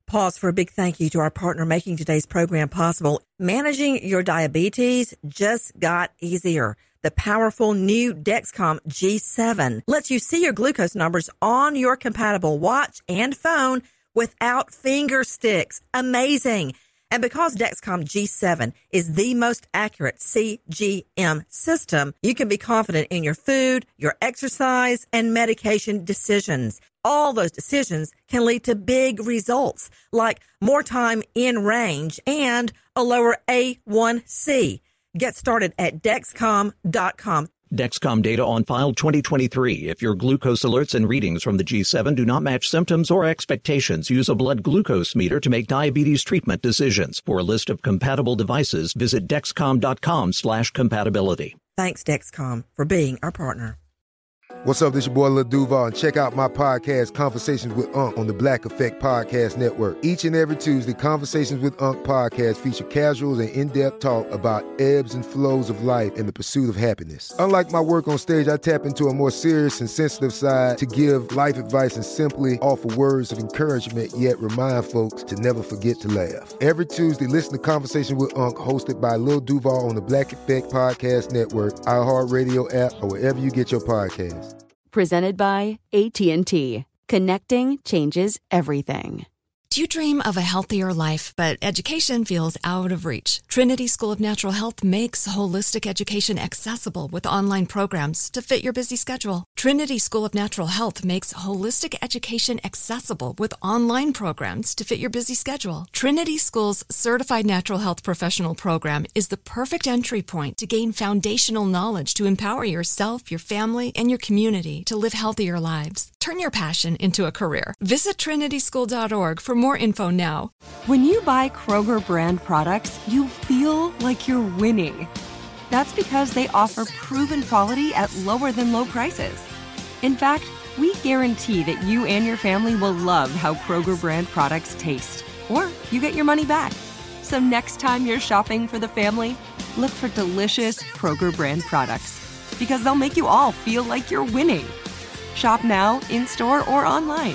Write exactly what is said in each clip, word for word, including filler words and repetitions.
Pause for a big thank you to our partner making today's program possible. Managing your diabetes just got easier. The powerful new Dexcom G seven lets you see your glucose numbers on your compatible watch and phone without finger sticks. Amazing. And because Dexcom G seven is the most accurate C G M system, you can be confident in your food, your exercise, and medication decisions. All those decisions can lead to big results, like more time in range and a lower A one C. Get started at Dexcom dot com. Dexcom data on file twenty twenty-three. If your glucose alerts and readings from the G seven do not match symptoms or expectations, use a blood glucose meter to make diabetes treatment decisions. For a list of compatible devices, visit Dexcom dot com slash compatibility. Thanks, Dexcom, for being our partner. What's up, this your boy Lil Duval, and check out my podcast, Conversations with Unc, on the Black Effect Podcast Network. Each and every Tuesday, Conversations with Unc podcast feature casual and in-depth talk about ebbs and flows of life and the pursuit of happiness. Unlike my work on stage, I tap into a more serious and sensitive side to give life advice and simply offer words of encouragement, yet remind folks to never forget to laugh. Every Tuesday, listen to Conversation with Unc, hosted by Lil Duval on the Black Effect Podcast Network, iHeartRadio app, or wherever you get your podcasts. Presented by A T and T. Connecting changes everything. Do you dream of a healthier life, but education feels out of reach? Trinity School of Natural Health makes holistic education accessible with online programs to fit your busy schedule. Trinity School of Natural Health makes holistic education accessible with online programs to fit your busy schedule. Trinity School's Certified Natural Health Professional Program is the perfect entry point to gain foundational knowledge to empower yourself, your family, and your community to live healthier lives. Turn your passion into a career. Visit Trinity School dot org for more info now. When you buy Kroger brand products, you feel like you're winning. That's because they offer proven quality at lower than low prices. In fact, we guarantee that you and your family will love how Kroger brand products taste, or you get your money back. So next time you're shopping for the family, look for delicious Kroger brand products, because they'll make you all feel like you're winning. Shop now, in-store, or online.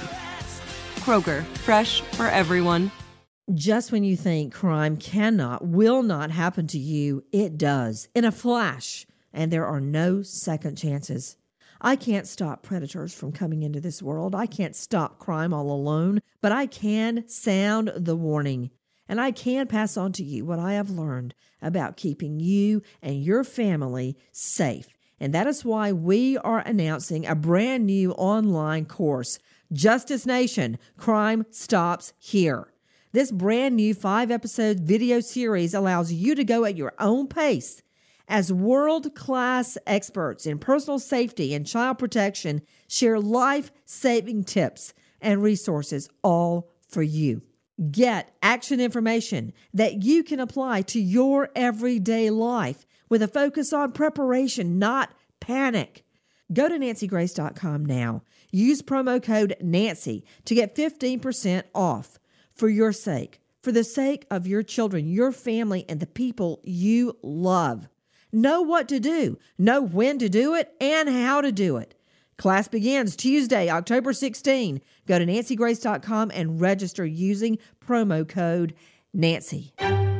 Kroger, fresh for everyone. Just when you think crime cannot, will not happen to you, it does, in a flash, and there are no second chances. I can't stop predators from coming into this world. I can't stop crime all alone, but I can sound the warning, and I can pass on to you what I have learned about keeping you and your family safe. And that is why we are announcing a brand new online course, Justice Nation, Crime Stops Here. This brand new five-episode video series allows you to go at your own pace as world-class experts in personal safety and child protection share life-saving tips and resources all for you. Get action information that you can apply to your everyday life with a focus on preparation, not panic. Go to Nancy Grace dot com now. Use promo code Nancy to get fifteen percent off for your sake, for the sake of your children, your family, and the people you love. Know what to do, know when to do it, and how to do it. Class begins Tuesday, October sixteenth. Go to Nancy Grace dot com and register using promo code Nancy.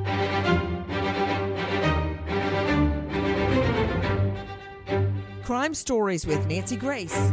Crime Stories with Nancy Grace.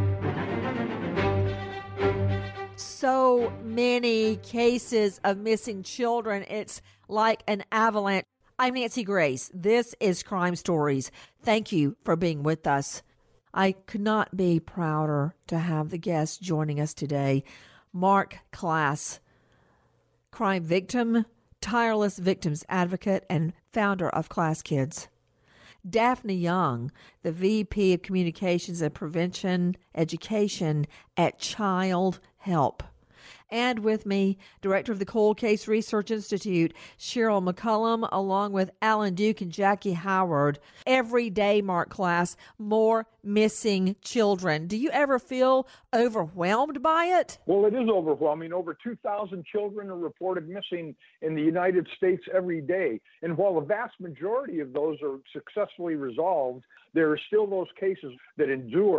So many cases of missing children. It's like an avalanche. I'm Nancy Grace. This is Crime Stories. Thank you for being with us. I could not be prouder to have the guest joining us today. Mark Klass, crime victim, tireless victims advocate, and founder of Klass Kids. Daphne Young, the V P of Communications and Prevention Education at Child Help. And with me, Director of the Cold Case Research Institute, Cheryl McCullum, along with Alan Duke and Jackie Howard. Every day, Mark Klass, more missing children. Do you ever feel overwhelmed by it? Well, it is overwhelming. Over two thousand children are reported missing in the United States every day. And while the vast majority of those are successfully resolved, there are still those cases that endure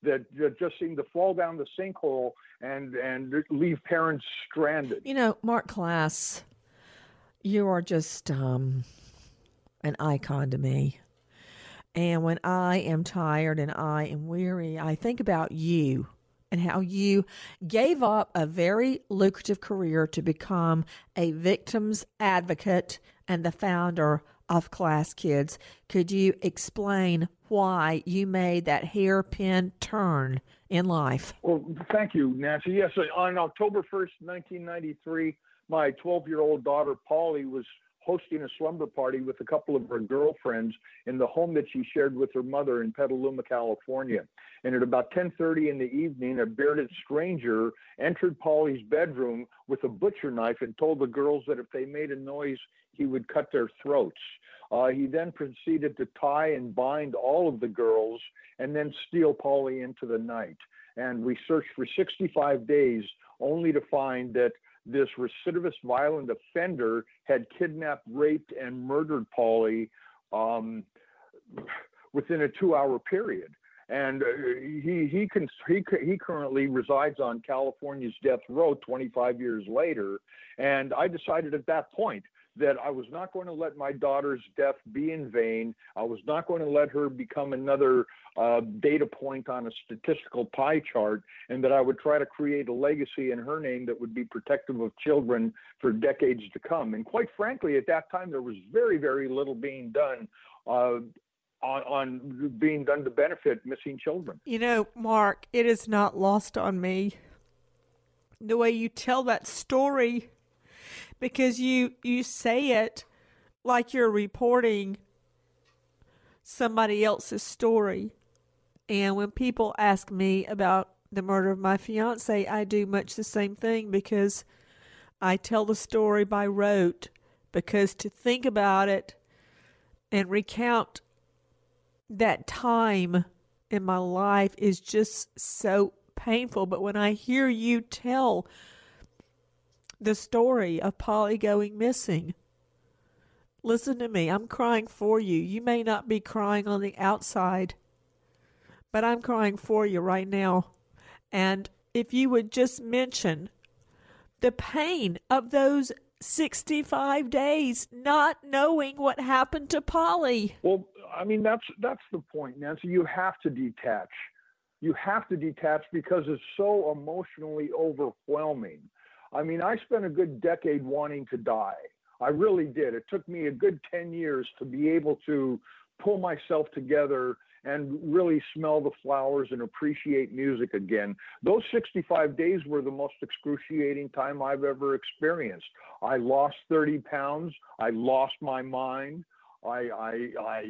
that, that just seem to fall down the sinkhole and, and leave parents stranded. You know, Mark Klass, you are just um, an icon to me. And when I am tired and I am weary, I think about you and how you gave up a very lucrative career to become a victim's advocate and the founder of Klass Kids. Could you explain why you made that hairpin turn in life? Well, thank you, Nancy. Yes, on October first, nineteen ninety-three, my twelve-year-old daughter, Polly, was hosting a slumber party with a couple of her girlfriends in the home that she shared with her mother in Petaluma, California. And at about ten thirty in the evening, a bearded stranger entered Polly's bedroom with a butcher knife and told the girls that if they made a noise, he would cut their throats. Uh, he then proceeded to tie and bind all of the girls and then steal Polly into the night. And we searched for sixty-five days only to find that this recidivist violent offender had kidnapped, raped, and murdered Polly um, within a two-hour period. And uh, he he, can, he he currently resides on California's death row twenty-five years later. And I decided at that point that I was not going to let my daughter's death be in vain. I was not going to let her become another uh, data point on a statistical pie chart, and that I would try to create a legacy in her name that would be protective of children for decades to come. And quite frankly, at that time, there was very, very little being done uh, on, on being done to benefit missing children. You know, Mark, it is not lost on me the way you tell that story, because you, you say it like you're reporting somebody else's story. And when people ask me about the murder of my fiance, I do much the same thing, because I tell the story by rote, because to think about it and recount that time in my life is just so painful. But when I hear you tell the story of Polly going missing, listen to me, I'm crying for you. You may not be crying on the outside, but I'm crying for you right now. And if you would just mention the pain of those sixty-five days not knowing what happened to Polly. Well, I mean, that's that's the point, Nancy. You have to detach. You have to detach because it's so emotionally overwhelming. I mean, I spent a good decade wanting to die. I really did. It took me a good ten years to be able to pull myself together and really smell the flowers and appreciate music again. Those sixty-five days were the most excruciating time I've ever experienced. I lost thirty pounds. I lost my mind. I, I, I,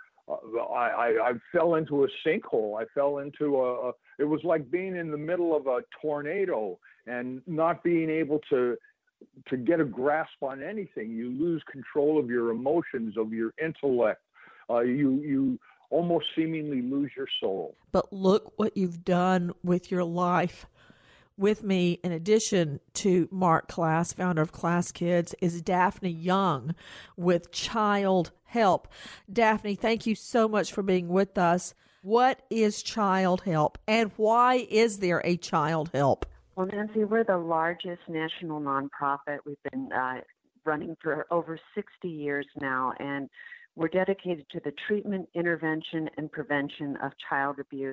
uh, I, I, I fell into a sinkhole. I fell into a, a, it was like being in the middle of a tornado and not being able to, to get a grasp on anything. You lose control of your emotions, of your intellect. Uh, you, you almost seemingly lose your soul. But look what you've done with your life. With me, in addition to Mark Klass, founder of Klass Kids, is Daphne Young with Child Help. Daphne, thank you so much for being with us. What is Child Help, and why is there a Child Help? Well, Nancy, we're the largest national nonprofit. We've been uh, running for over sixty years now, and we're dedicated to the treatment, intervention, and prevention of child abuse.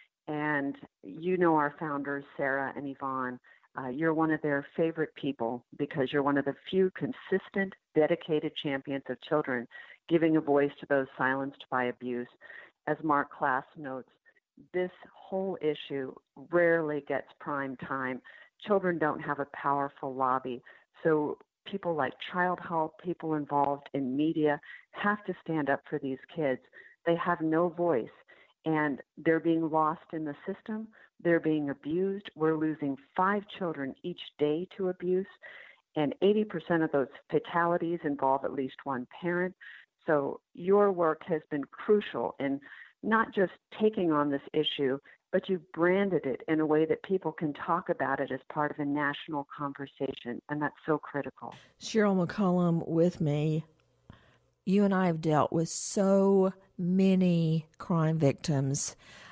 And you know our founders, Sarah and Yvonne. Uh, you're one of their favorite people because you're one of the few consistent, dedicated champions of children, giving a voice to those silenced by abuse. As Mark Klass notes, this whole issue rarely gets prime time. Children don't have a powerful lobby. So people like Child Help, people involved in media, have to stand up for these kids. They have no voice, and they're being lost in the system. They're being abused. We're losing five children each day to abuse, and eighty percent of those fatalities involve at least one parent. So your work has been crucial in not just taking on this issue, but you've branded it in a way that people can talk about it as part of a national conversation, and that's so critical. Cheryl McCollum with me. You and I have dealt with so many crime victims,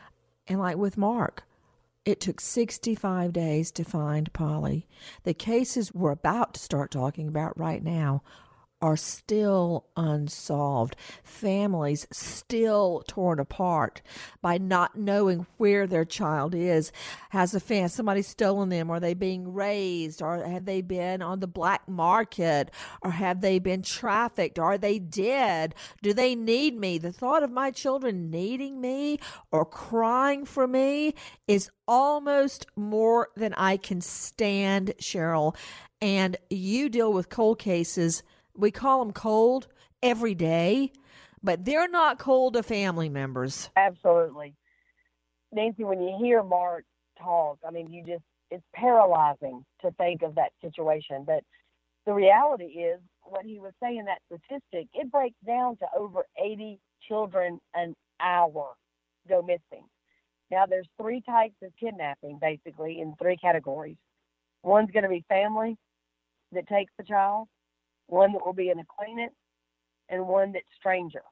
And like with Mark, it took sixty-five days to find Polly. The cases we're about to start talking about right now are still unsolved. Families still torn apart by not knowing where their child is. Has a fan, somebody stolen them? Are they being raised? Or have they been on the black market? Or have they been trafficked? Are they dead? Do they need me? The thought of my children needing me or crying for me is almost more than I can stand, Cheryl. And you deal with cold cases. We call them cold every day, but they're not cold to family members. Absolutely. Nancy, when you hear Mark talk, I mean, you just, it's paralyzing to think of that situation. But the reality is, what he was saying, that statistic, it breaks down to over eighty children an hour go missing. Now, there's three types of kidnapping, basically, in three categories. One's going to be family that takes the child, one that will be an acquaintance, and one that's stranger.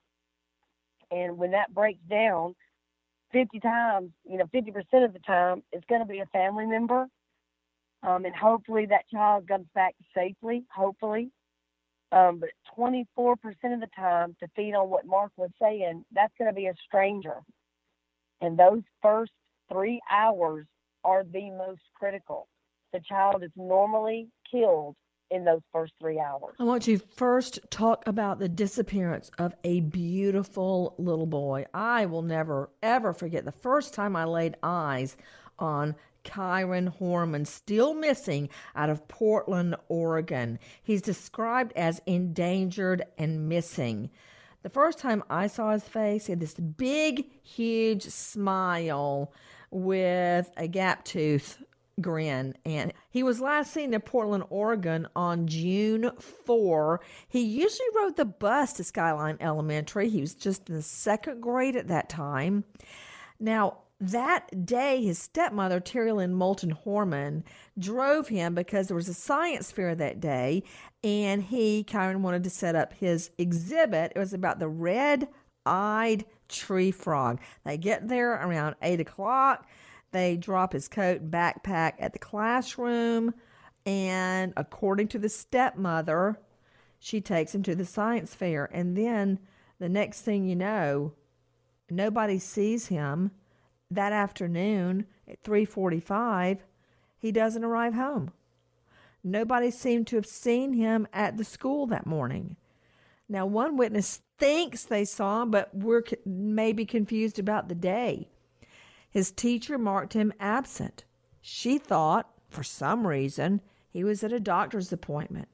And when that breaks down, fifty times, you know, fifty percent of the time, it's going to be a family member. Um, and hopefully that child comes back safely, hopefully. Um, but twenty-four percent of the time, to feed on what Mark was saying, that's going to be a stranger. And those first three hours are the most critical. The child is normally killed in those first three hours. I want to first talk about the disappearance of a beautiful little boy. I will never, ever forget the first time I laid eyes on Kyron Horman, still missing out of Portland, Oregon. He's described as endangered and missing. The first time I saw his face, he had this big, huge smile with a gap tooth grin, and he was last seen in Portland, Oregon on June fourth. He usually rode the bus to Skyline Elementary. He was just in the second grade at that time. Now, that day, his stepmother, Terry Lynn Moulton Horman, drove him because there was a science fair that day, and he, Kyron, wanted to set up his exhibit. It was about the red-eyed tree frog. They get there around eight o'clock. They drop his coat and backpack at the classroom, and according to the stepmother, she takes him to the science fair. And then the next thing you know, nobody sees him. That afternoon at three forty-five, he doesn't arrive home. Nobody seemed to have seen him at the school that morning. Now, one witness thinks they saw him, but we're maybe confused about the day. His teacher marked him absent. She thought, for some reason, he was at a doctor's appointment.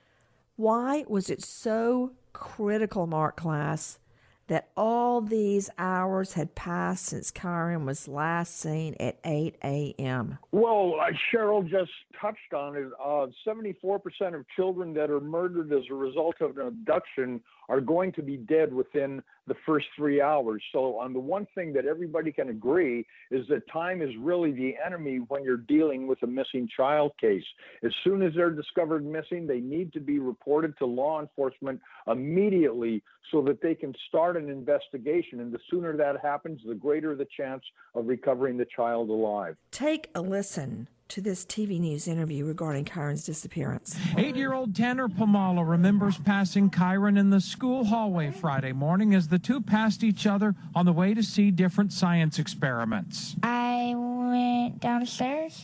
Why was it so critical, Mark class, that all these hours had passed since Kyron was last seen at eight a.m.? Well, uh, Cheryl just touched on it. Uh, seventy-four percent of children that are murdered as a result of an abduction are going to be dead within the first three hours. So on the one thing that everybody can agree is that time is really the enemy when you're dealing with a missing child case. As soon as they're discovered missing, they need to be reported to law enforcement immediately so that they can start an investigation. And the sooner that happens, the greater the chance of recovering the child alive. Take a listen to this T V News interview regarding Kyron's disappearance. Eight-year-old Tanner Pomala remembers passing Kyron in the school hallway Friday morning as the two passed each other on the way to see different science experiments. I went downstairs,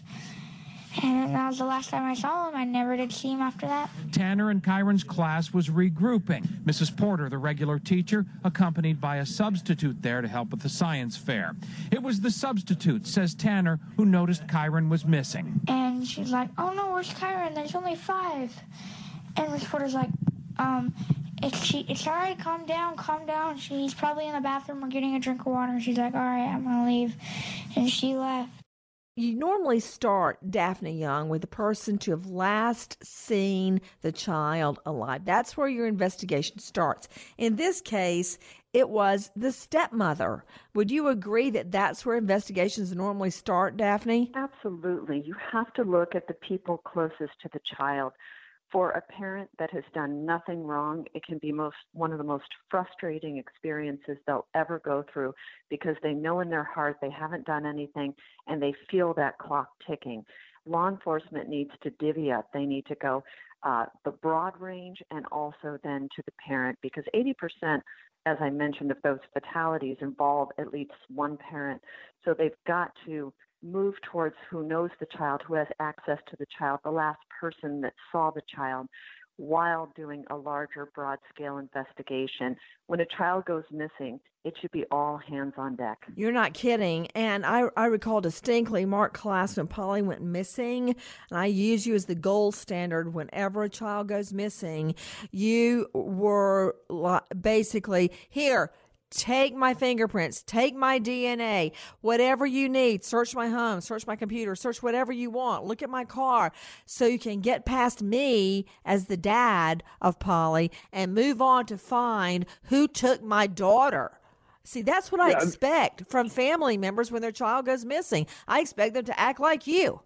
and that was the last time I saw him. I never did see him after that. Tanner and Kyron's class was regrouping. Missus Porter, the regular teacher, accompanied by a substitute there to help with the science fair. It was the substitute, says Tanner, who noticed Kyron was missing. And she's like, oh no, where's Kyron? There's only five. And Miss Porter's like, um, it's, she, it's all right, calm down, calm down. She's probably in the bathroom or getting a drink of water. And she's like, all right, I'm going to leave. And she left. You normally start, Daphne Young, with the person to have last seen the child alive. That's where your investigation starts. In this case, it was the stepmother. Would you agree that that's where investigations normally start, Daphne? Absolutely. You have to look at the people closest to the child. For a parent that has done nothing wrong, it can be most one of the most frustrating experiences they'll ever go through, because they know in their heart they haven't done anything and they feel that clock ticking. Law enforcement needs to divvy up. They need to go uh, the broad range and also then to the parent, because eighty percent, as I mentioned, of those fatalities involve at least one parent. So they've got to move towards who knows the child, who has access to the child, the last person that saw the child, while doing a larger, broad-scale investigation. When a child goes missing, it should be all hands on deck. You're not kidding. And I, I recall distinctly Mark Klass when Polly went missing, and I use you as the gold standard whenever a child goes missing. You were basically, here, take my fingerprints, take my D N A, whatever you need. Search my home, search my computer, search whatever you want. Look at my car, so you can get past me as the dad of Polly and move on to find who took my daughter. See, that's what I yeah. expect from family members when their child goes missing. I expect them to act like you.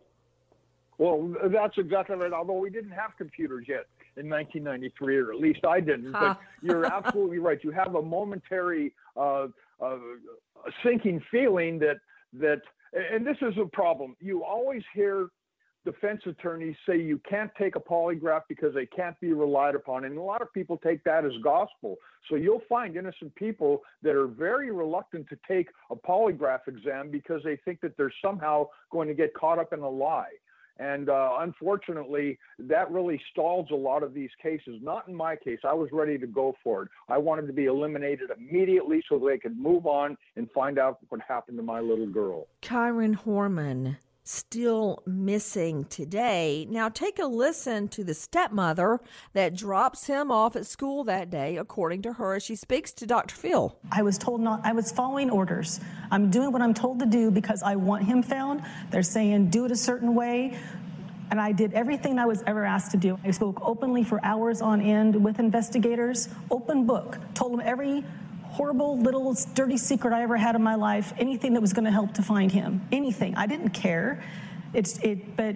Well, that's exactly right, although we didn't have computers yet in nineteen ninety-three, or at least I didn't. Huh. But you're absolutely right. You have a momentary uh, uh, sinking feeling that, that, and this is a problem. You always hear defense attorneys say you can't take a polygraph because they can't be relied upon. And a lot of people take that as gospel. So you'll find innocent people that are very reluctant to take a polygraph exam because they think that they're somehow going to get caught up in a lie. And uh, unfortunately, that really stalls a lot of these cases. Not in my case. I was ready to go for it. I wanted to be eliminated immediately so they could move on and find out what happened to my little girl. Kyron Horman, still missing today. Now take a listen to the stepmother that drops him off at school that day, according to her, as she speaks to Doctor Phil. I was told not, I was following orders. I'm doing what I'm told to do because I want him found. They're saying do it a certain way. And I did everything I was ever asked to do. I spoke openly for hours on end with investigators, open book, told them every horrible little dirty secret I ever had in my life, anything that was going to help to find him, anything. I didn't care. It's it, but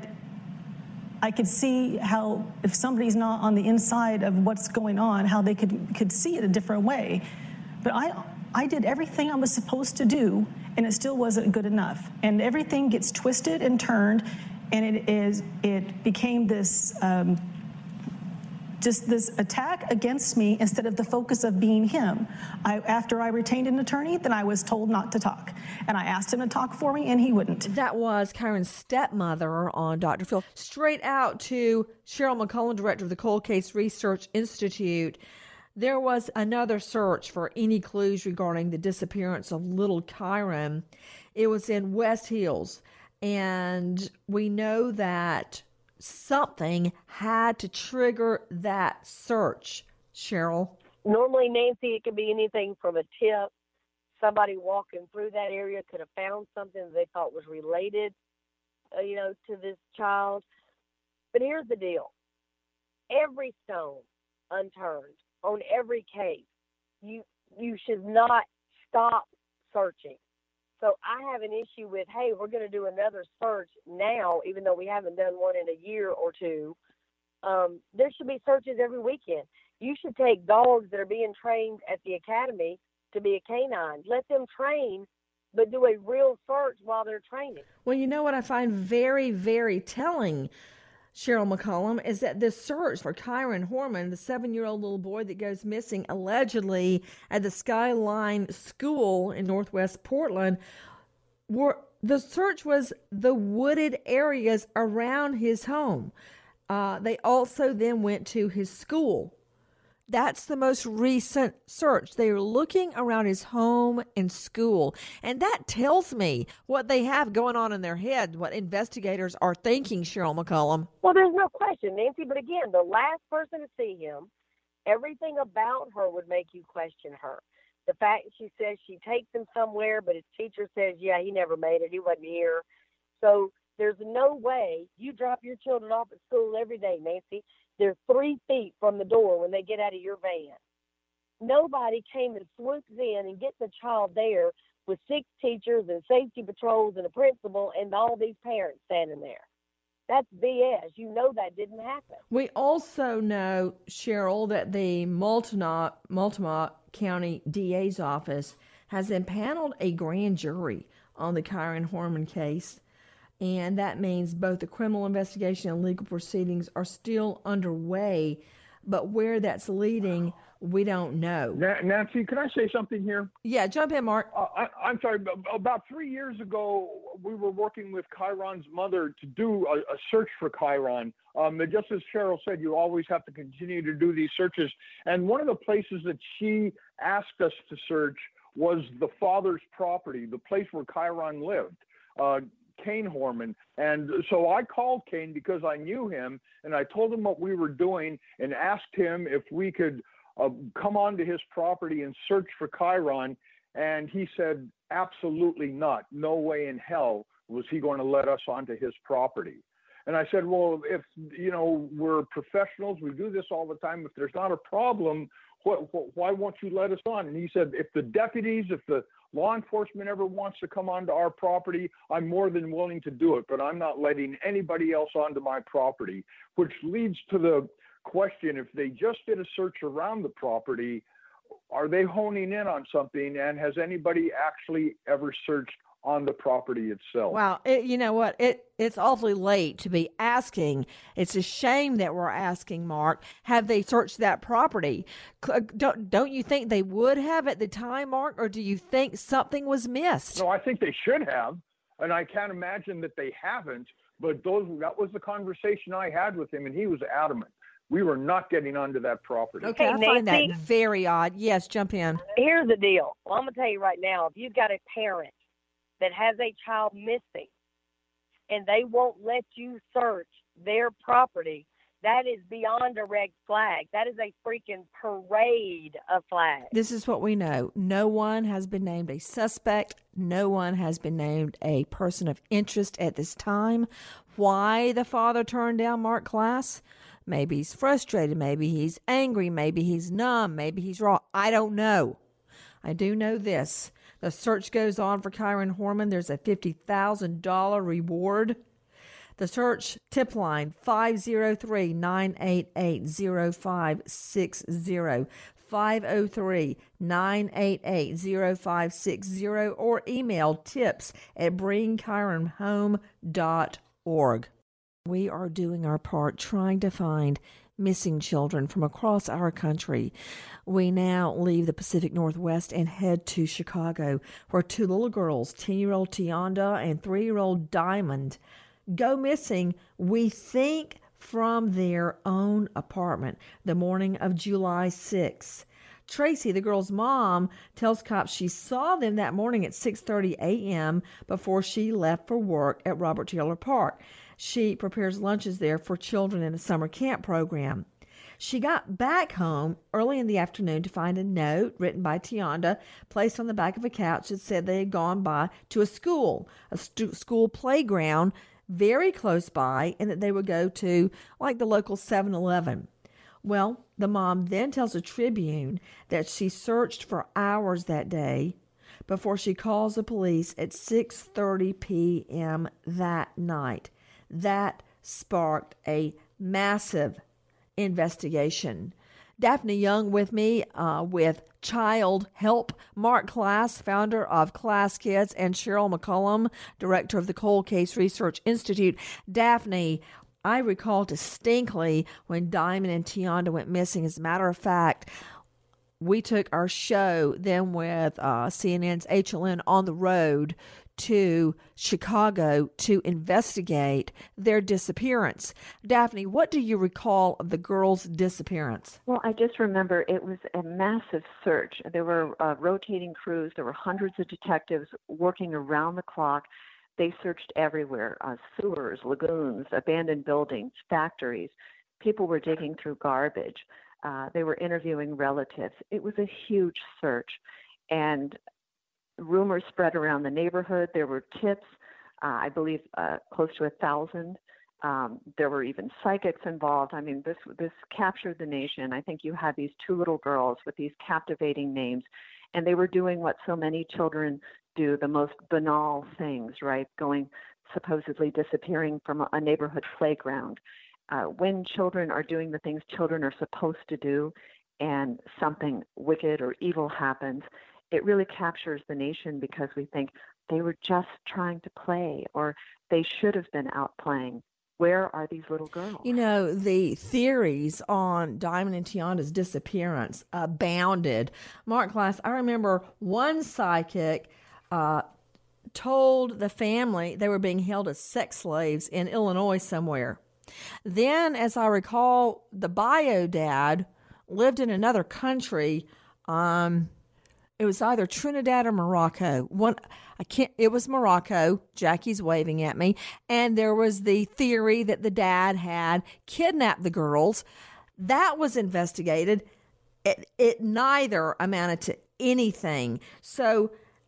I could see how if somebody's not on the inside of what's going on, how they could could see it a different way. But I I did everything I was supposed to do, and it still wasn't good enough. And everything gets twisted and turned, and it is it became this. Um, Just this attack against me instead of the focus of being him. I, after I retained an attorney, then I was told not to talk. And I asked him to talk for me, and he wouldn't. That was Kyron's stepmother on Doctor Phil. Straight out to Cheryl McCollum, director of the Cold Case Research Institute. There was another search for any clues regarding the disappearance of little Kyron. It was in West Hills. And we know that something had to trigger that search. Cheryl? Normally, Nancy, it could be anything from a tip. Somebody walking through that area could have found something that they thought was related, uh, you know, to this child. But here's the deal. Every stone unturned on every case, you you should not stop searching. So I have an issue with, hey, we're going to do another search now, even though we haven't done one in a year or two. Um, there should be searches every weekend. You should take dogs that are being trained at the academy to be a canine. Let them train, but do a real search while they're training. Well, you know what I find very, very telling, Cheryl McCollum, is that this search for Kyron Horman, the seven-year-old little boy that goes missing allegedly at the Skyline School in Northwest Portland, were the search was the wooded areas around his home. Uh, they also then went to his school. That's the most recent search. They were looking around his home and school. And that tells me what they have going on in their head, what investigators are thinking, Cheryl McCollum. Well, there's no question, Nancy. But again, the last person to see him, everything about her would make you question her. The fact she says she takes him somewhere, but his teacher says, yeah, he never made it. He wasn't here. So there's no way you drop your children off at school every day, Nancy. They're three feet from the door when they get out of your van. Nobody came and swoops in and gets a child there with six teachers and safety patrols and a principal and all these parents standing there. That's B S. You know that didn't happen. We also know, Cheryl, that the Multnomah, Multnomah County D A's office has impaneled a grand jury on the Kyron Horman case, and that means both the criminal investigation and legal proceedings are still underway, but where that's leading, we don't know. Nancy, can I say something here? Yeah, jump in, Mark. Uh, I, I'm sorry. About three years ago, we were working with Kyron's mother to do a, a search for Kyron. Um, and just as Cheryl said, you always have to continue to do these searches. And one of the places that she asked us to search was the father's property, the place where Kyron lived. Uh, Kane Horman. And so I called Kane because I knew him, and I told him what we were doing and asked him if we could uh, come onto his property and search for Kyron. And he said, absolutely not. No way in hell was he going to let us onto his property. And I said, well, if, you know, we're professionals, we do this all the time. If there's not a problem, what, what, why won't you let us on? And he said, if the deputies, if the law enforcement ever wants to come onto our property, I'm more than willing to do it, but I'm not letting anybody else onto my property, which leads to the question, if they just did a search around the property, are they honing in on something? And has anybody actually ever searched on the property itself? Wow. It, you know what? It It's awfully late to be asking. It's a shame that we're asking, Mark. Have they searched that property? Don't, don't you think they would have at the time, Mark? Or do you think something was missed? No, I think they should have. And I can't imagine that they haven't. But those that was the conversation I had with him, and he was adamant. We were not getting onto that property. Okay, Hey, I find Nancy? that very odd. Yes, jump in. Here's the deal. Well, I'm going to tell you right now, if you've got a parent that has a child missing and they won't let you search their property, that is beyond a red flag. That is a freaking parade of flags. This is what we know. No one has been named a suspect. No one has been named a person of interest at this time. Why the father turned down Mark Klass? Maybe he's frustrated. Maybe he's angry. Maybe he's numb. Maybe he's raw. I don't know. I do know this. The search goes on for Kyron Horman. There's a fifty thousand dollars reward. The search tip line, five oh three, nine eight eight, oh five six oh, five oh three, nine eight eight, oh five six oh, or email tips at bring kyron home dot org. We are doing our part trying to find missing children from across our country. We now leave the Pacific Northwest and head to Chicago, where two little girls, ten-year-old Tionda and three-year-old Diamond, go missing, we think, from their own apartment the morning of July sixth. Tracy, the girl's mom, tells cops she saw them that morning at six thirty a.m. before she left for work at Robert Taylor Park. She prepares lunches there for children in a summer camp program. She got back home early in the afternoon to find a note written by Tionda placed on the back of a couch that said they had gone by to a school, a stu- school playground very close by, and that they would go to like the local seven eleven. Well, the mom then tells a Tribune that she searched for hours that day before she calls the police at six thirty p.m. that night. That sparked a massive investigation. Daphne Young with me uh, with Child Help. Mark Klass, founder of Klass Kids, and Cheryl McCollum, director of the Cold Case Research Institute. Daphne, I recall distinctly when Diamond and Tionda went missing. As a matter of fact, we took our show then with uh, C N N's H L N on the road to Chicago to investigate their disappearance. Daphne, what do you recall of the girls' disappearance? Well, I just remember it was a massive search. There were uh, rotating crews. There were hundreds of detectives working around the clock. They searched everywhere, uh, sewers, lagoons, abandoned buildings, factories. People were digging through garbage. Uh, they were interviewing relatives. It was a huge search. And rumors spread around the neighborhood. There were tips, uh, I believe, uh, close to a thousand. Um, there were even psychics involved. I mean, this this captured the nation. I think you had these two little girls with these captivating names, and they were doing what so many children do, the most banal things, right? Going supposedly disappearing from a neighborhood playground. Uh, when children are doing the things children are supposed to do and something wicked or evil happens, it really captures the nation because we think they were just trying to play or they should have been out playing. Where are these little girls? You know, the theories on Diamond and Tianda's disappearance abounded. Mark Class, I remember one psychic uh, told the family they were being held as sex slaves in Illinois somewhere. Then, as I recall, the bio dad lived in another country. Um, it was either Trinidad or Morocco. One, I can't. It was Morocco. Jackie's waving at me, and there was the theory that the dad had kidnapped the girls. That was investigated. It, it neither amounted to anything. So,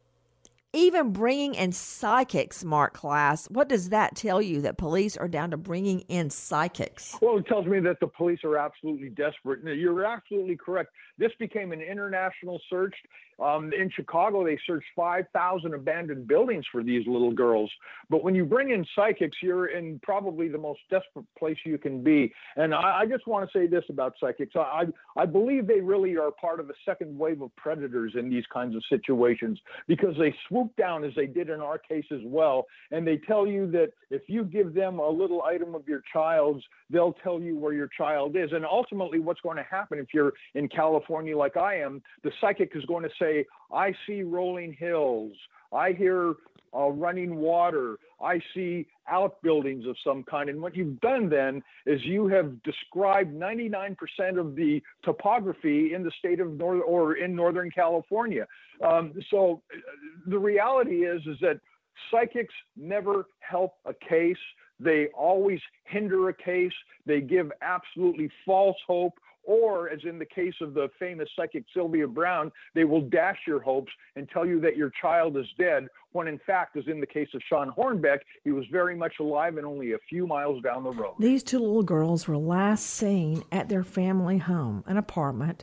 even bringing in psychics, Mark Class, what does that tell you, that police are down to bringing in psychics? Well, it tells me that the police are absolutely desperate. You're absolutely correct. This became an international search. Um, in Chicago, they searched five thousand abandoned buildings for these little girls. But when you bring in psychics, you're in probably the most desperate place you can be. And I, I just want to say this about psychics. I, I believe they really are part of a second wave of predators in these kinds of situations because they swoop down, as they did in our case as well, and they tell you that if you give them a little item of your child's, they'll tell you where your child is. And ultimately, what's going to happen if you're in California like I am, the psychic is going to say, I see rolling hills, I hear uh, running water, I see outbuildings of some kind. And what you've done then is you have described ninety-nine percent of the topography in the state of North or in Northern California. Um, so the reality is, is that psychics never help a case. They always hinder a case. They give absolutely false hope. Or, as in the case of the famous psychic Sylvia Brown, they will dash your hopes and tell you that your child is dead, when in fact, as in the case of Sean Hornbeck, he was very much alive and only a few miles down the road. These two little girls were last seen at their family home, an apartment,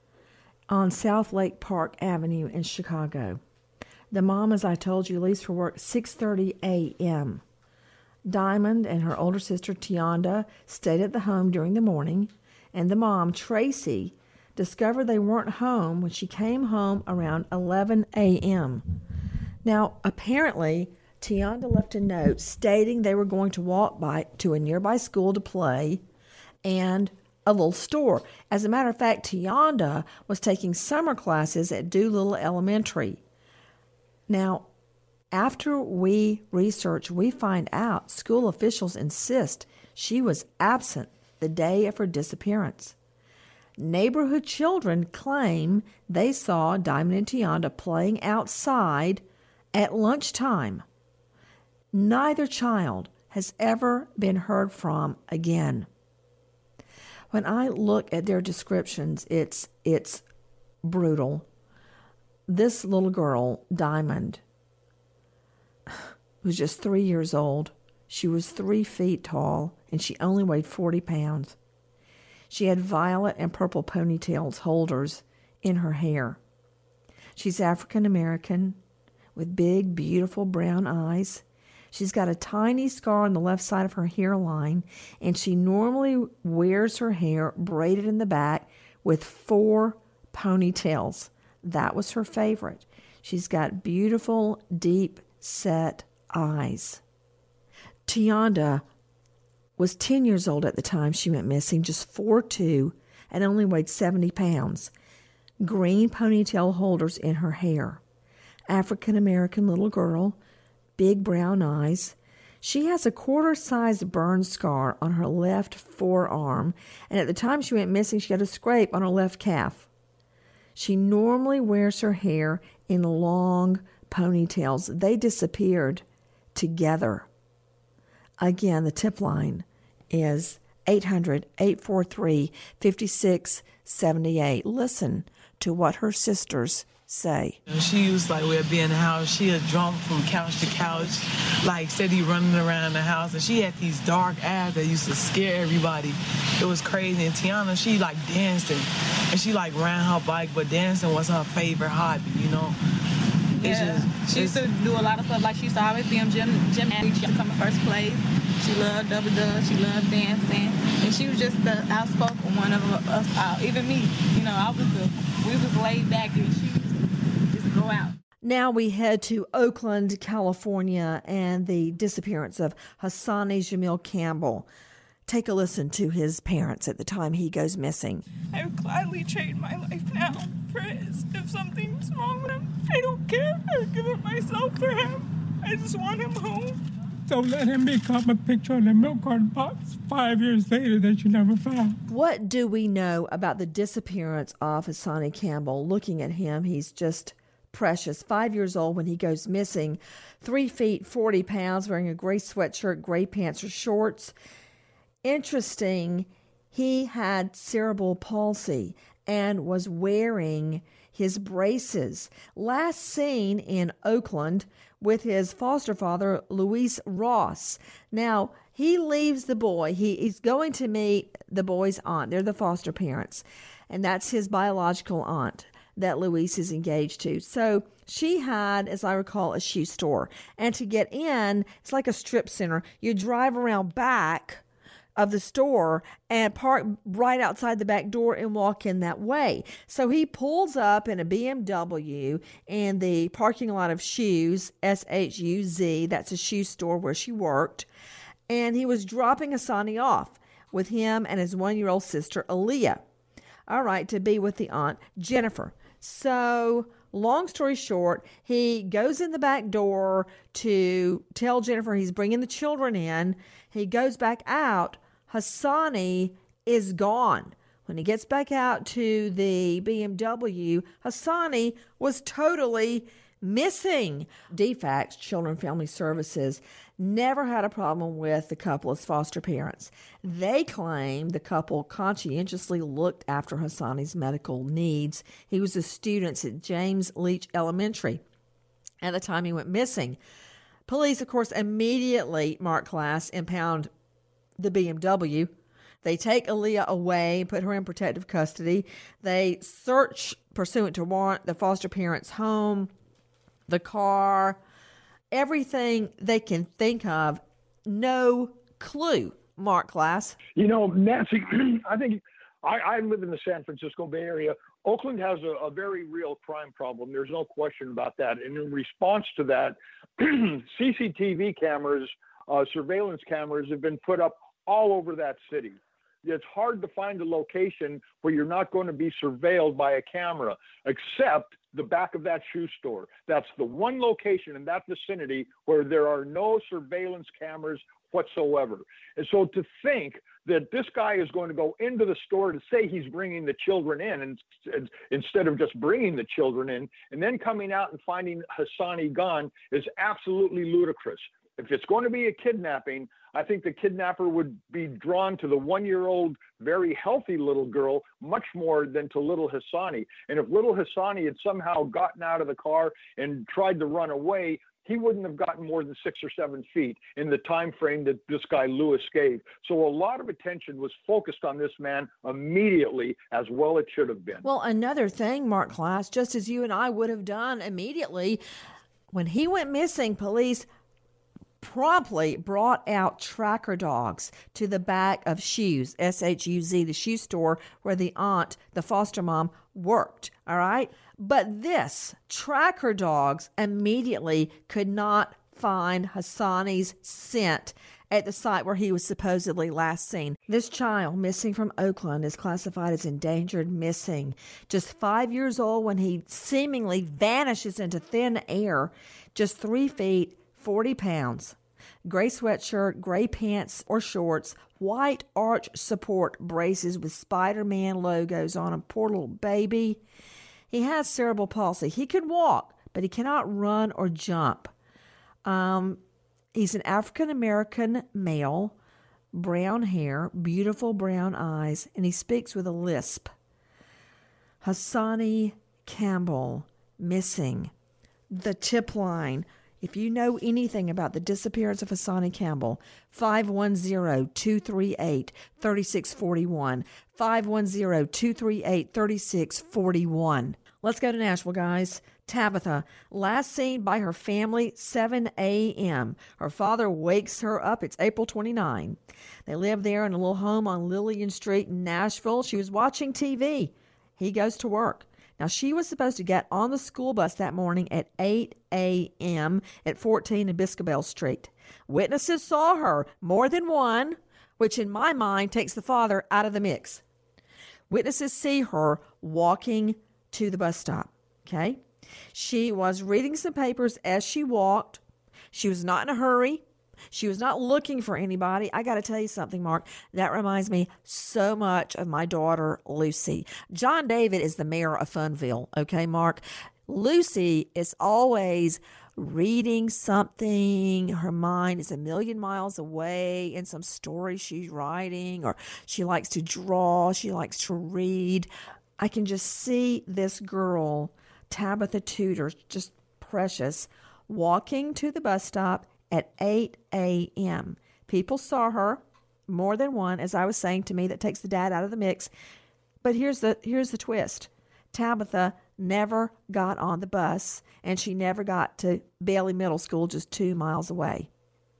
on South Lake Park Avenue in Chicago. The mom, as I told you, leaves for work six thirty a.m. Diamond and her older sister, Tianda, stayed at the home during the morning, and the mom, Tracy, discovered they weren't home when she came home around eleven a.m. Now, apparently, Tianda left a note stating they were going to walk by to a nearby school to play and a little store. As a matter of fact, Tianda was taking summer classes at Doolittle Elementary. Now, after we research, we find out school officials insist she was absent the day of her disappearance. Neighborhood children claim they saw Diamond and Tianda playing outside at lunchtime. Neither child has ever been heard from again. When I look at their descriptions, it's it's brutal. This little girl, Diamond, was just three years old. She was three feet tall, and she only weighed forty pounds. She had violet and purple ponytails holders in her hair. She's African American with big, beautiful brown eyes. She's got a tiny scar on the left side of her hairline, and she normally wears her hair braided in the back with four ponytails. That was her favorite. She's got beautiful, deep-set eyes. Tianda was ten years old at the time she went missing, just four foot two, and only weighed seventy pounds. Green ponytail holders in her hair. African-American little girl, big brown eyes. She has a quarter-sized burn scar on her left forearm, and at the time she went missing, she had a scrape on her left calf. She normally wears her hair in long ponytails. They disappeared together. Again, the tip line is eight hundred, eight four three, five six seven eight. Listen to what her sisters say. She used like we'd be in the house. She had jumped from couch to couch, like steady running around the house. And she had these dark eyes that used to scare everybody. It was crazy. And Tianda, she like dancing. And she like ran her bike, but dancing was her favorite hobby, you know. Yeah, just, she used to do a lot of stuff. Like she used to always be on gym, gym and she used to come in first place. She loved double dutch. She loved dancing, and she was just the outspoken one of us all. Even me, you know, I was the we was laid back, and she used to just go out. Now we head to Oakland, California, and the disappearance of Hassani Jamil Campbell. Take a listen to his parents at the time he goes missing. I would gladly trade my life now for his. If something's wrong with him, I don't care. I would give up myself for him. I just want him home. So let him become a picture on a milk carton box five years later that you never found. What do we know about the disappearance of Hassani Campbell? Looking at him, he's just precious. Five years old when he goes missing. Three feet, forty pounds, wearing a gray sweatshirt, gray pants or shorts. Interesting, he had cerebral palsy and was wearing his braces. Last seen in Oakland with his foster father, Luis Ross. Now, he leaves the boy. He, he's going to meet the boy's aunt. They're the foster parents. And that's his biological aunt that Luis is engaged to. So she had, as I recall, a shoe store. And to get in, it's like a strip center. You drive around back of the store and park right outside the back door and walk in that way. So he pulls up in a B M W in the parking lot of Shoes, S H U Z, that's a shoe store where she worked, and he was dropping Hassani off with him and his one-year-old sister, Aaliyah, all right, to be with the aunt, Jennifer. So long story short, he goes in the back door to tell Jennifer he's bringing the children in. He goes back out. Hassani is gone. When he gets back out to the B M W, Hassani was totally missing. D FACS, Children and Family Services, never had a problem with the couple as foster parents. They claim the couple conscientiously looked after Hassani's medical needs. He was a student at James Leach Elementary at the time he went missing. Police, of course, immediately, Mark Class, impound the B M W. They take Aaliyah away and put her in protective custody. They search, pursuant to warrant, the foster parents' home, the car, everything they can think of. No clue, Mark Class. You know, Nancy, I think I, I live in the San Francisco Bay Area. Oakland has a, a very real crime problem. There's no question about that. And in response to that, C C T V cameras, uh, surveillance cameras have been put up all over that city. It's hard to find a location where you're not going to be surveilled by a camera, except the back of that shoe store. That's the one location in that vicinity where there are no surveillance cameras whatsoever. And so to think that this guy is going to go into the store to say he's bringing the children in, and, and instead of just bringing the children in, and then coming out and finding Hassani gone is absolutely ludicrous. If it's going to be a kidnapping, I think the kidnapper would be drawn to the one-year-old, very healthy little girl much more than to little Hassani. And if little Hassani had somehow gotten out of the car and tried to run away, he wouldn't have gotten more than six or seven feet in the time frame that this guy Lewis gave. So a lot of attention was focused on this man immediately, as well it should have been. Well, another thing, Mark Class, just as you and I would have done immediately, when he went missing, police promptly brought out tracker dogs to the back of Shoes, S H U Z, the shoe store where the aunt, the foster mom, worked, all right? But this, tracker dogs immediately could not find Hassani's scent at the site where he was supposedly last seen. This child missing from Oakland is classified as endangered missing. Just five years old when he seemingly vanishes into thin air, just three feet, forty pounds, gray sweatshirt, gray pants or shorts, white arch support braces with Spider-Man logos on him. Poor little baby. He has cerebral palsy. He can walk, but he cannot run or jump. Um, he's an African-American male, brown hair, beautiful brown eyes, and he speaks with a lisp. Hassani Campbell, missing. The tip line. If you know anything about the disappearance of Hassani Campbell, five one zero, two three eight, three six four one, five one zero, two three eight, three six four one. Let's go to Nashville, guys. Tabitha, last seen by her family, seven a.m. Her father wakes her up. It's April twenty-ninth. They live there in a little home on Lillian Street in Nashville. She was watching T V. He goes to work. Now, she was supposed to get on the school bus that morning at eight a.m. at fourteen Episcopal Street. Witnesses saw her, more than one, which in my mind takes the father out of the mix. Witnesses see her walking to the bus stop, okay? She was reading some papers as she walked. She was not in a hurry. She was not looking for anybody. I got to tell you something, Mark. That reminds me so much of my daughter, Lucy. John David is the mayor of Funville, okay, Mark? Lucy is always reading something. Her mind is a million miles away in some story she's writing, or she likes to draw. She likes to read. I can just see this girl, Tabitha Tudor, just precious, walking to the bus stop at eight a.m. People saw her, more than one, as I was saying to me, that takes the dad out of the mix. But here's the here's the twist. Tabitha never got on the bus, and she never got to Bailey Middle School, just two miles away.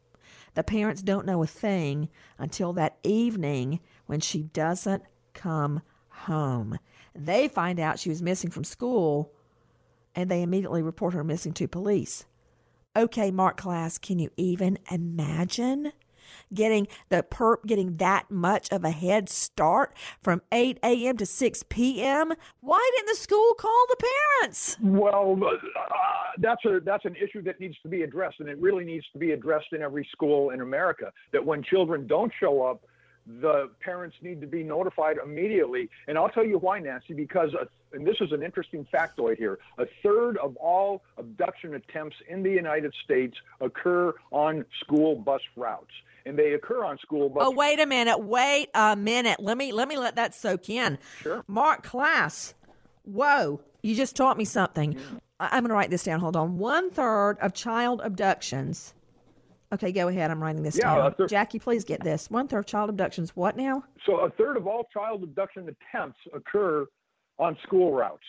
The parents don't know a thing until that evening when she doesn't come home. They find out she was missing from school, and they immediately report her missing to police. Okay, Mark Class, can you even imagine getting the perp getting that much of a head start from eight a.m. to six p.m.? Why didn't the school call the parents? Well, uh, that's a that's an issue that needs to be addressed, and it really needs to be addressed in every school in America, that when children don't show up, the parents need to be notified immediately. And I'll tell you why, Nancy, because, a, and this is an interesting factoid here, a third of all abduction attempts in the United States occur on school bus routes. And they occur on school bus. Oh, wait a minute. Wait a minute. Let me let me let that soak in. Sure. Mark Class. Whoa. You just taught me something. I, I'm going to write this down. Hold on. One third of child abductions. Okay, go ahead. I'm writing this yeah, down. Thir- Jackie, please get this. One third of child abductions. What now? So a third of all child abduction attempts occur on school routes.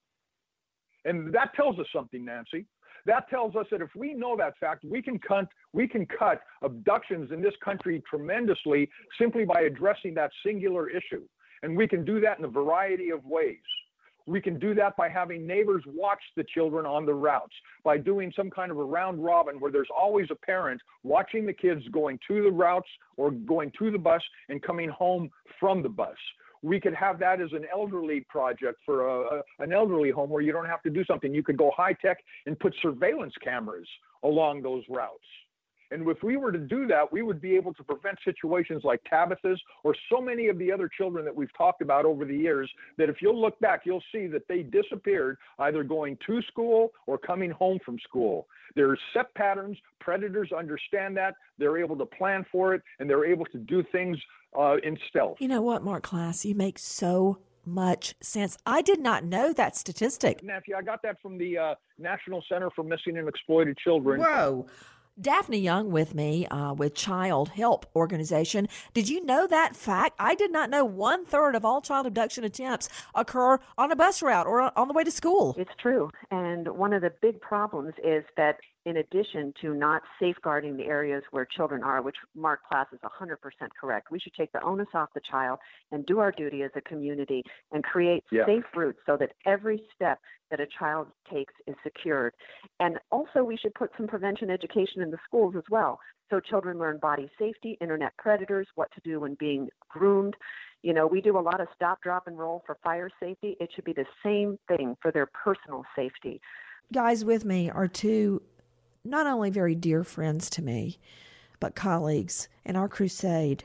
And that tells us something, Nancy. That tells us that if we know that fact, we can cut, we can cut abductions in this country tremendously simply by addressing that singular issue. And we can do that in a variety of ways. We can do that by having neighbors watch the children on the routes, by doing some kind of a round robin where there's always a parent watching the kids going to the routes or going to the bus and coming home from the bus. We could have that as an elderly project for a, a, an elderly home where you don't have to do something. You could go high tech and put surveillance cameras along those routes. And if we were to do that, we would be able to prevent situations like Tabitha's or so many of the other children that we've talked about over the years, that if you'll look back, you'll see that they disappeared either going to school or coming home from school. There's set patterns. Predators understand that. They're able to plan for it, and they're able to do things uh, in stealth. You know what, Mark Class? You make so much sense. I did not know that statistic. Nancy, I got that from the uh, National Center for Missing and Exploited Children. Whoa. Daphne Young with me uh, with Child Help Organization. Did you know that fact? I did not know one third of all child abduction attempts occur on a bus route or on the way to school. It's true. And one of the big problems is that in addition to not safeguarding the areas where children are, which Mark Class is one hundred percent correct, we should take the onus off the child and do our duty as a community and create yeah. safe routes so that every step that a child takes is secured. And also we should put some prevention education in the schools as well, so children learn body safety, internet predators, what to do when being groomed. You know, we do a lot of stop, drop, and roll for fire safety. It should be the same thing for their personal safety. Guys with me are two not only very dear friends to me, but colleagues in our crusade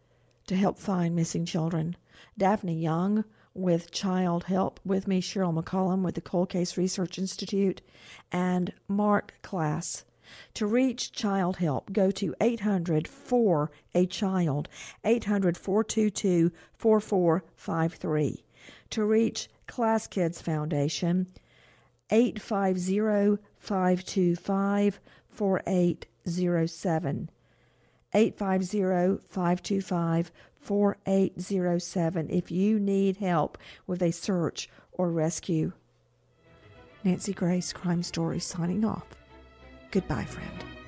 to help find missing children. Daphne Young with Child Help with me, Cheryl McCollum with the Cold Case Research Institute, and Mark Class. To reach Child Help, go to eight hundred four A child, eight hundred, four two two, four four five three. To reach Class Kids Foundation, eight five zero, five two five, four eight zero seven. eight five zero, five two five, four eight zero seven if you need help with a search or rescue. Nancy Grace, Crime Stories, signing off. Goodbye, friend.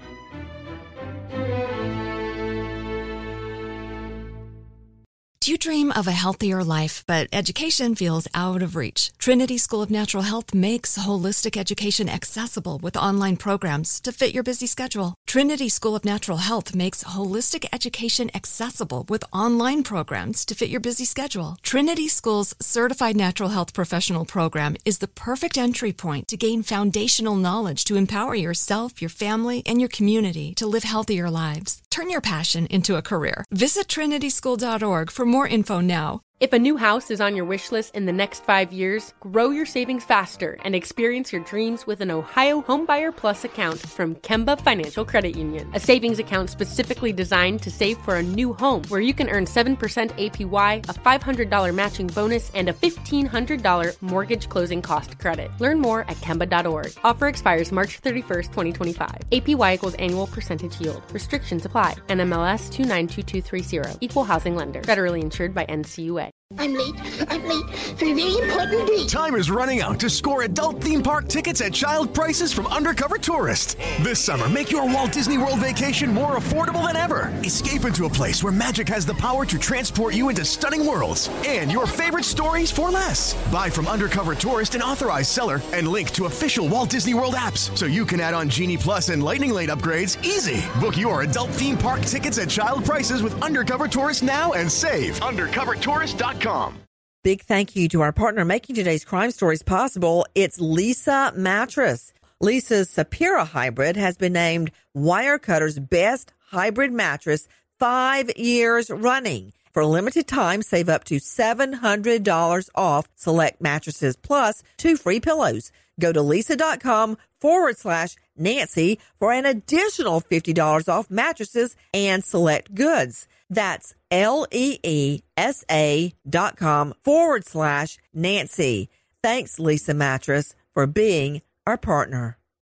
Do you dream of a healthier life, but education feels out of reach? Trinity School of Natural Health makes holistic education accessible with online programs to fit your busy schedule. Trinity School of Natural Health makes holistic education accessible with online programs to fit your busy schedule. Trinity School's Certified Natural Health Professional Program is the perfect entry point to gain foundational knowledge to empower yourself, your family, and your community to live healthier lives. Turn your passion into a career. Visit trinity school dot org for more info now. If a new house is on your wish list in the next five years, grow your savings faster and experience your dreams with an Ohio Homebuyer Plus account from Kemba Financial Credit Union. A savings account specifically designed to save for a new home where you can earn seven percent A P Y, a five hundred dollars matching bonus, and a fifteen hundred dollars mortgage closing cost credit. Learn more at kemba dot org. Offer expires March thirty-first, twenty twenty-five. A P Y equals annual percentage yield. Restrictions apply. N M L S two nine two two three zero. Equal housing lender. Federally insured by N C U A. I'm late. I'm late for a very important date. Time is running out to score adult theme park tickets at child prices from Undercover Tourist. This summer, make your Walt Disney World vacation more affordable than ever. Escape into a place where magic has the power to transport you into stunning worlds and your favorite stories for less. Buy from Undercover Tourist, an authorized seller, and link to official Walt Disney World apps so you can add on Genie Plus and Lightning Lane upgrades easy. Book your adult theme park tickets at child prices with Undercover Tourist now and save. undercover tourist dot com. Big thank you to our partner making today's crime stories possible. It's Leesa Mattress. Leesa's Sapira Hybrid has been named Wirecutter's best hybrid mattress five years running. For a limited time, save up to seven hundred dollars off select mattresses plus two free pillows. Go to leesa.com forward slash Nancy for an additional fifty dollars off mattresses and select goods. That's L-E-E-S-A dot com forward slash Nancy. Thanks, Leesa Mattress, for being our partner.